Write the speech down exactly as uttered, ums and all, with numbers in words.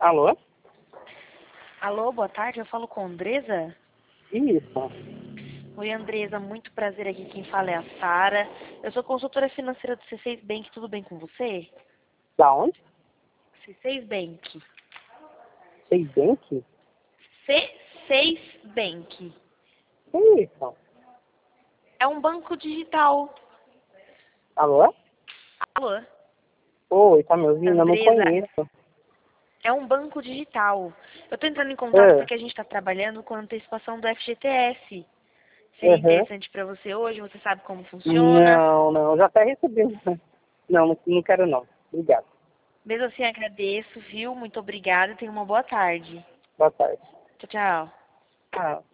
Alô? Alô, boa tarde, eu falo com a Andresa? Isso. Oi, Andresa, muito prazer aqui, quem fala é a Sara. Eu sou consultora financeira do C seis Bank, tudo bem com você? Da onde? C seis Bank. Sei Bank? C seis Bank. Que isso? É um banco digital. Alô? Alô? Oi, tá me ouvindo? Eu não Andresa, conheço. é um banco digital. Eu tô entrando em contato É. porque a gente tá trabalhando com a antecipação do F G T S. Seria Uhum. interessante pra você hoje, você sabe como funciona. Não, não. Já até recebi. Não, não, não quero não. Obrigado. Mesmo assim, agradeço, viu? Muito obrigada e tenha uma boa tarde. Boa tarde. Tchau, tchau. Ah.